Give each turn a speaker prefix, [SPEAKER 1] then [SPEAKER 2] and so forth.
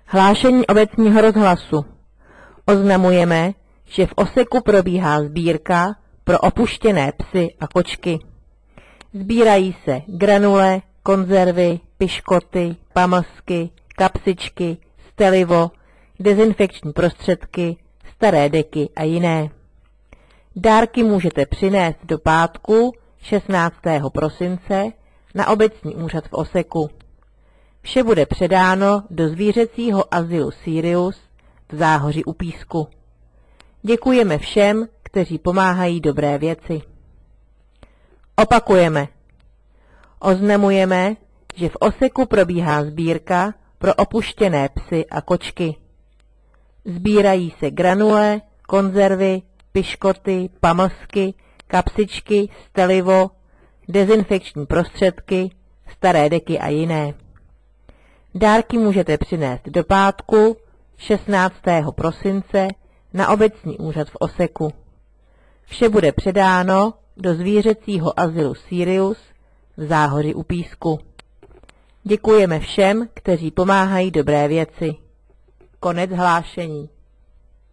[SPEAKER 1] Hlášení obecního rozhlasu. Oznamujeme, že v Oseku probíhá sbírka pro opuštěné psy a kočky. Sbírají se granule, konzervy, piškoty, pamlsky, kapsičky, stelivo, dezinfekční prostředky, staré deky a jiné. Dárky můžete přinést do pátku 16. prosince na obecní úřad v Oseku. Vše bude předáno do zvířecího azylu Sirius v Záhoří u Písku. Děkujeme všem, kteří pomáhají dobré věci. Opakujeme. Oznamujeme, že v Oseku probíhá sbírka pro opuštěné psy a kočky. Sbírají se granule, konzervy, piškoty, pamlsky, kapsičky, stelivo, dezinfekční prostředky, staré deky a jiné. Dárky můžete přinést do pátku 16. prosince na obecní úřad v Oseku. Vše bude předáno do zvířecího azylu Sirius v Záhoří u Písku. Děkujeme všem, kteří pomáhají dobré věci. Konec hlášení.